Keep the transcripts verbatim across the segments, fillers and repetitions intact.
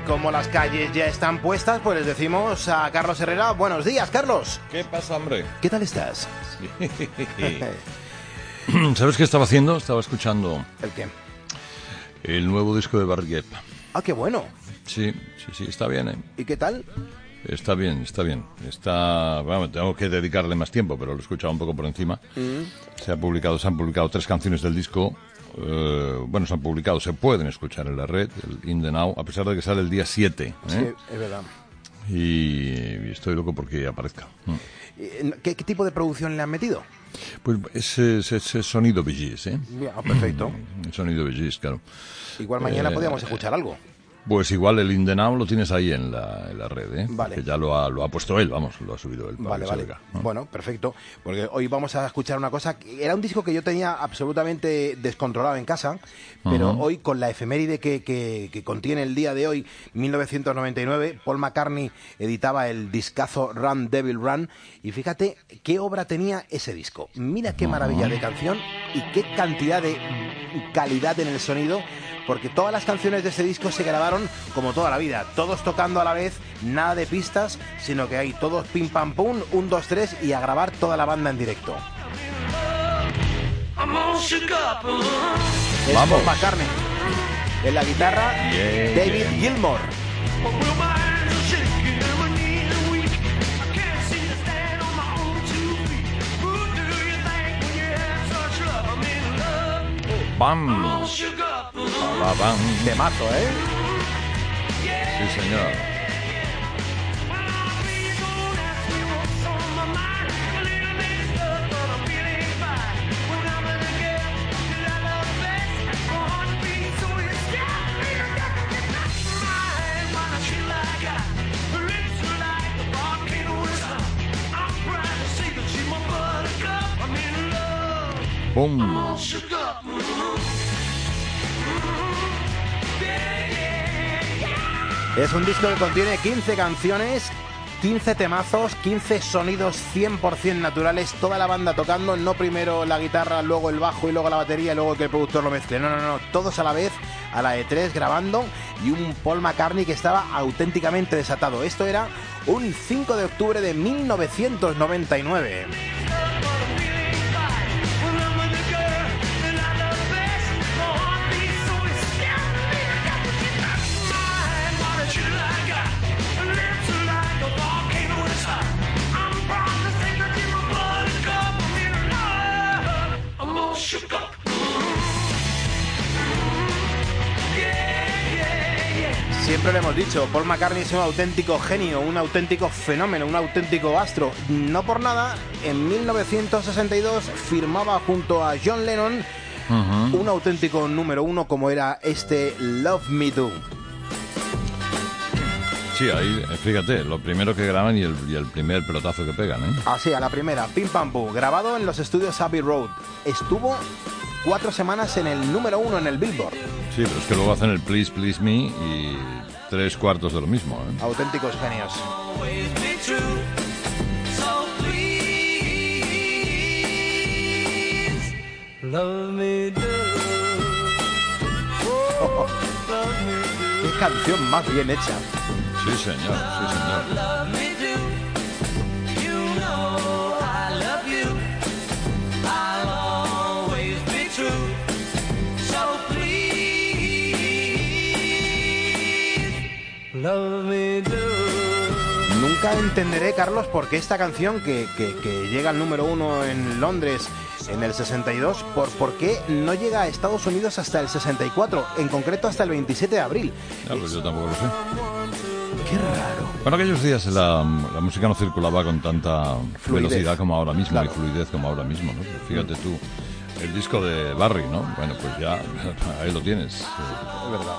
como las calles ya están puestas, pues les decimos a Carlos Herrera, buenos días, Carlos. ¿Qué pasa, hombre? ¿Qué tal estás? Sí. ¿Sabes qué estaba haciendo? Estaba escuchando... ¿El qué? El nuevo disco de Barry Gibb. Ah, qué bueno. Sí, sí, sí, está bien, ¿eh? ¿Y qué tal? Está bien, está bien. Está, bueno, tengo que dedicarle más tiempo, pero lo he escuchado un poco por encima. Mm. Se ha publicado, se han publicado tres canciones del disco. Eh, bueno, se han publicado, se pueden escuchar en la red, el In The Now, a pesar de que sale el día siete. ¿eh? Sí, es verdad. Y, y estoy loco porque aparezca. ¿Qué, ¿Qué tipo de producción le han metido? Pues ese, ese, ese sonido Bee Gees, ¿eh? Ah, perfecto. El sonido Bee Gees, claro. Igual mañana eh, podríamos escuchar algo. Pues igual el In The Now lo tienes ahí en la, en la red, ¿eh? Vale. Que ya lo ha, lo ha puesto él, vamos, lo ha subido él. Vale, vale. ¿no? Bueno, perfecto. Porque hoy vamos a escuchar una cosa. Que era un disco que yo tenía absolutamente descontrolado en casa, pero uh-huh. hoy con la efeméride que, que, que contiene el día de hoy, mil novecientos noventa y nueve, Paul McCartney editaba el discazo Run Devil Run, y fíjate qué obra tenía ese disco. Mira qué maravilla uh-huh. de canción y qué cantidad de calidad en el sonido. Porque todas las canciones de ese disco se grabaron como toda la vida, todos tocando a la vez, nada de pistas, sino que hay todos pim pam pum, un, dos, tres y a grabar toda la banda en directo. Es Paul McCartney. En la guitarra, yeah, David yeah. Gilmour. ¡Bam! ¡Bam, bam! Temazo, ¿eh? Sí, señor. ¡Bum! Es un disco que contiene quince canciones, quince temazos, quince sonidos cien por ciento naturales, toda la banda tocando, no primero la guitarra, luego el bajo y luego la batería y luego que el productor lo mezcle. No, no, no, todos a la vez, a la de tres grabando, y un Paul McCartney que estaba auténticamente desatado. Esto era un cinco de octubre de mil novecientos noventa y nueve. Siempre lo hemos dicho, Paul McCartney es un auténtico genio, un auténtico fenómeno, un auténtico astro. No por nada, en mil novecientos sesenta y dos firmaba junto a John Lennon uh-huh. un auténtico número uno como era este Love Me Do. Sí, ahí, fíjate, lo primero que graban y el, y el primer pelotazo que pegan, ¿eh? Así, a la primera, pim pam pum, grabado en los estudios Abbey Road. Estuvo cuatro semanas en el número uno en el Billboard. Sí, pero es que luego hacen el Please Please Me y tres cuartos de lo mismo, ¿eh? Auténticos genios. Oh, qué canción más bien hecha. Sí, señor, sí, señor. Nunca entenderé, Carlos, por qué esta canción que, que, que llega al número uno en Londres en el sesenta y dos, por, por qué no llega a Estados Unidos hasta el sesenta y cuatro, en concreto hasta el veintisiete de abril. Ya, pues yo tampoco lo sé. Qué raro. Bueno, aquellos días la, la música no circulaba con tanta Fluidez. velocidad como ahora mismo, Claro. y fluidez como ahora mismo, ¿no? Pues fíjate tú, el disco de Barry, ¿no? Bueno, pues ya, ahí lo tienes. Es verdad.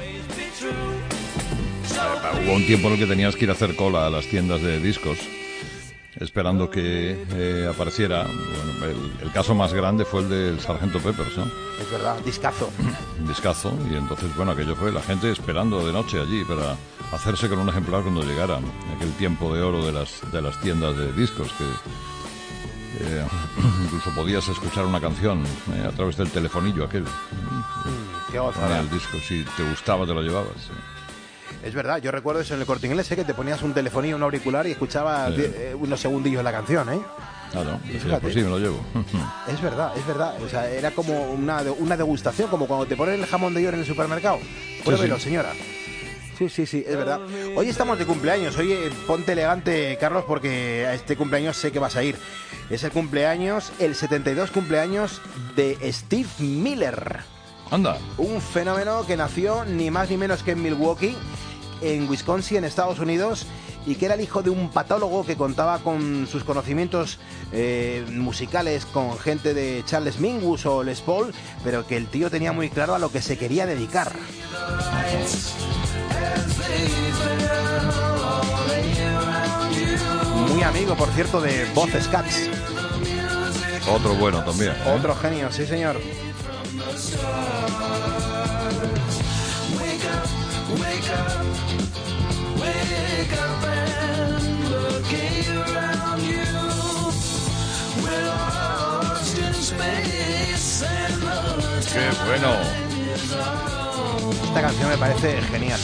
Hubo un tiempo en el que tenías que ir a hacer cola a las tiendas de discos esperando que eh, apareciera. Bueno, el, el caso más grande fue el del Sargento Peppers, ¿no? Es verdad, discazo. Discazo, y entonces, bueno, aquello fue la gente esperando de noche allí para hacerse con un ejemplar cuando llegara aquel tiempo de oro de las, de las tiendas de discos, que eh, incluso podías escuchar una canción eh, a través del telefonillo aquel. Mm, qué gozada. El disco, si te gustaba te lo llevabas. Sí. Es verdad, yo recuerdo eso en el Corte Inglés, ¿eh? Que te ponías un telefonillo, un auricular y escuchabas sí. eh, unos segundillos la canción, ¿eh? Claro, no, pues sí, me lo llevo. Es verdad, es verdad. O sea, era como una, una degustación, como cuando te ponen el jamón de york en el supermercado. Pruébelo, sí, sí. señora. Sí, sí, sí, es verdad. Hoy estamos de cumpleaños. Oye, ponte elegante, Carlos, porque a este cumpleaños sé que vas a ir. Es el cumpleaños, el setenta y dos cumpleaños de Steve Miller. Anda. Un fenómeno que nació ni más ni menos que en Milwaukee, en Wisconsin, en Estados Unidos, y que era el hijo de un patólogo que contaba con sus conocimientos eh, musicales con gente de Charles Mingus o Les Paul, pero que el tío tenía muy claro a lo que se quería dedicar. Muy amigo, por cierto, de Boz Scaggs. Otro bueno también, ¿eh? Otro genio, sí señor. ¡Qué bueno! Esta canción me parece genial.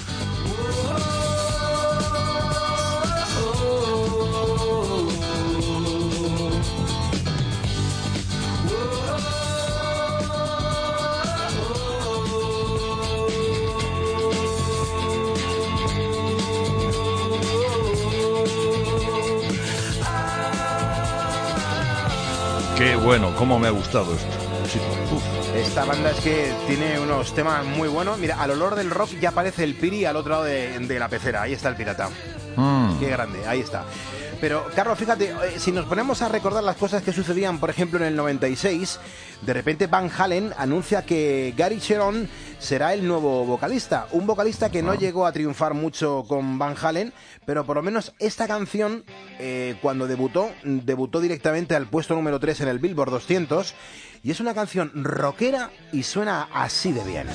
Qué bueno, cómo me ha gustado esto. Sí. Esta banda es que tiene unos temas muy buenos. Mira, al olor del rock ya aparece el Piri al otro lado de, de la pecera. Ahí está el pirata. Mm. Qué grande, ahí está. Pero, Carlos, fíjate, si nos ponemos a recordar las cosas que sucedían, por ejemplo, en el noventa y seis, de repente Van Halen anuncia que Gary Cherone será el nuevo vocalista. Un vocalista que no oh. llegó a triunfar mucho con Van Halen, pero por lo menos esta canción, eh, cuando debutó, debutó directamente al puesto número tres en el Billboard doscientos, y es una canción rockera y suena así de bien.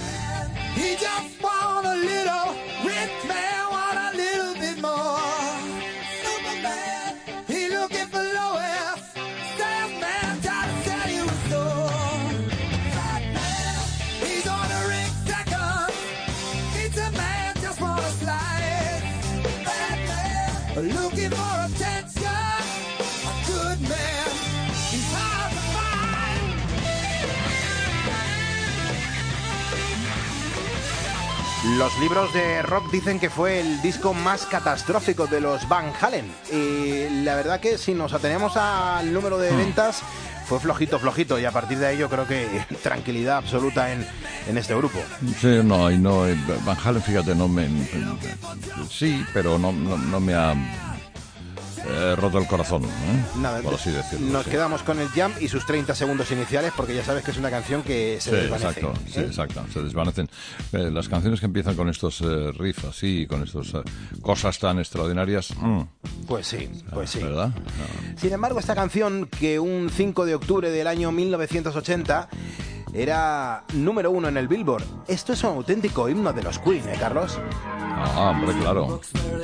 Los libros de rock dicen que fue el disco más catastrófico de los Van Halen. Y la verdad que si nos atenemos al número de ventas, fue flojito, flojito. Y a partir de ahí yo creo que tranquilidad absoluta en, en este grupo. Sí, no, y no, Van Halen, fíjate, no me... Sí, pero no, no, no me ha... Eh, roto el corazón, ¿eh? Nada, por así decirlo. Nos sí. quedamos con el Jam y sus treinta segundos iniciales, porque ya sabes que es una canción que se sí, desvanece. Exacto, ¿eh? Sí, exacto, se desvanecen. Eh, las canciones que empiezan con estos eh, riffs así, con estas eh, cosas tan extraordinarias. Mm. Pues sí, pues sí. ¿Verdad? No. Sin embargo, esta canción, que un cinco de octubre del año mil novecientos ochenta era número uno en el Billboard. Esto es un auténtico himno de los Queen, ¿eh, Carlos? Ah, hombre, claro.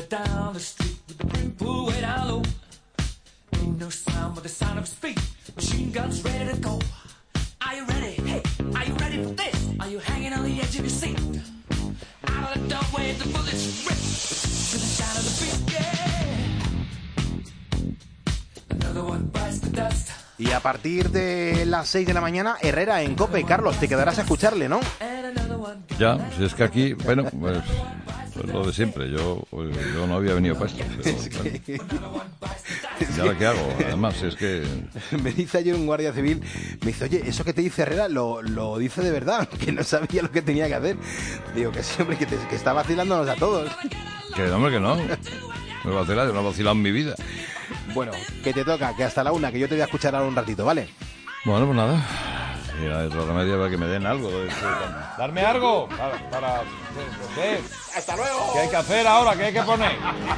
Y a partir de las seis de la mañana, Herrera en COPE. Carlos, te quedarás a escucharle, ¿no? Ya, si es que aquí, bueno, pues, pues lo de siempre. Yo, yo no había venido para esto. Pero, es que... bueno. ¿Y ahora qué hago? Además, es que... Me dice ayer un guardia civil, me dice, oye, eso que te dice Herrera lo, lo dice de verdad, que no sabía lo que tenía que hacer. Digo, que sí, hombre, que, te, que está vacilándonos a todos. Que no, hombre, que no. Me vacila, yo no he vacilado en mi vida. Bueno, que te toca, que hasta la una, que yo te voy a escuchar ahora un ratito, ¿vale? Bueno, pues nada. Mira, otro remedio para que me den algo. ¡Darme algo! Para, para, ¿qué? ¡Hasta luego! ¿Qué hay que hacer ahora? ¿Qué hay que poner?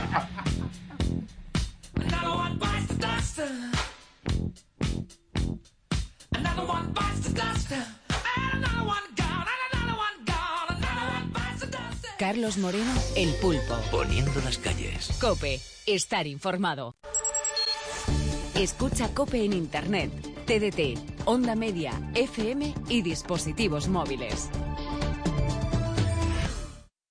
Carlos Moreno, El Pulpo. Poniendo las calles. COPE. Estar informado. Escucha COPE en Internet, T D T, Onda Media, F M y dispositivos móviles.